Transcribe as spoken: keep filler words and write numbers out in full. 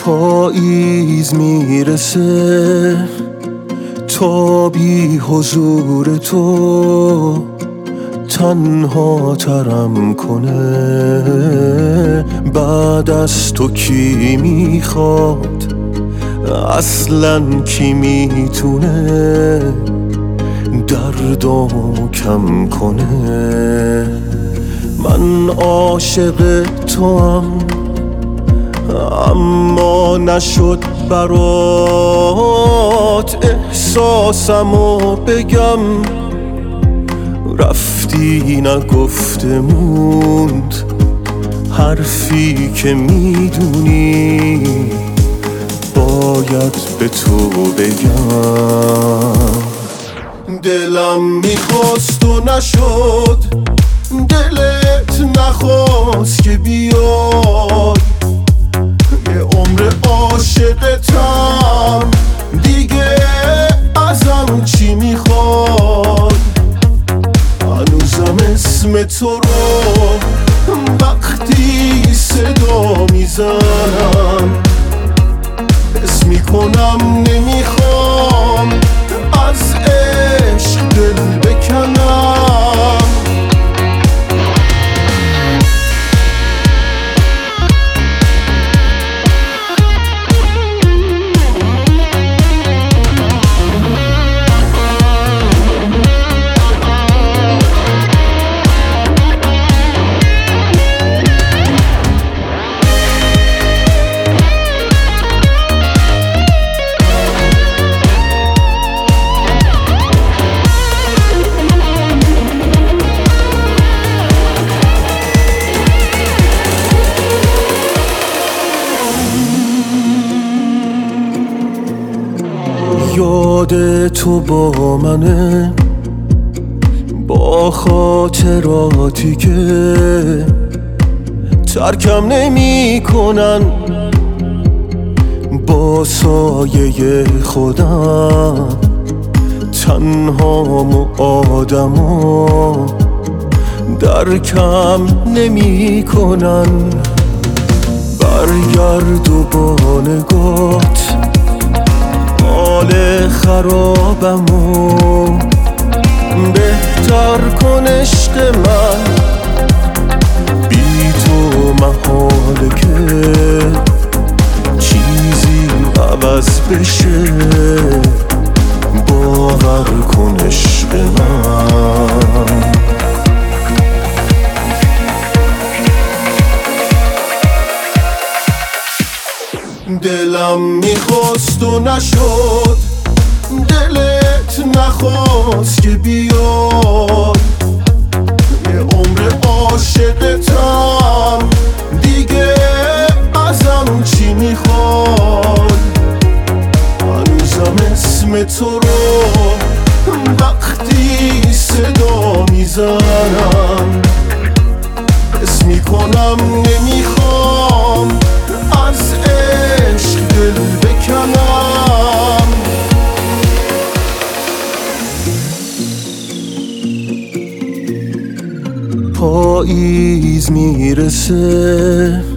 پاییز میرسه تا بی حضور تو تنها ترم کنه. بعد از تو کی میخواد، اصلاً کی میتونه دردامو کم کنه. من عاشق توام اما نشد برات احساسمو بگم. رفتی نگفته موند حرفی که میدونی باید به تو بگم. دلم میخواست و نشد، دلت نخواست که بیای. یه عمر عاشقتم دیگه، ازم چی میخوای؟ هنوزم اسم تو رو وقتی صدا میزنم حس میکنم نمیخوام از عشق دل بکنم. یاد تو با منه، با خاطراتی که ترکم نمی کنن. با سایه خودم تنهام و آدما درکم نمی کنن. برگرد و با نگات حال خرابمو بهتر کن عشق من. بی تو محاله که چیزی عوض بشه. باور کن عشق من. دلم میخواست و نشد، دلت نخواست که بیای. یه عمر عاشقتم دیگه، ازم چی میخوای؟ هنوزم اسم تو رو وقتی صدا میزنم حس میکنم نمیخوام از عشق دل بکنم. پاییز میرسه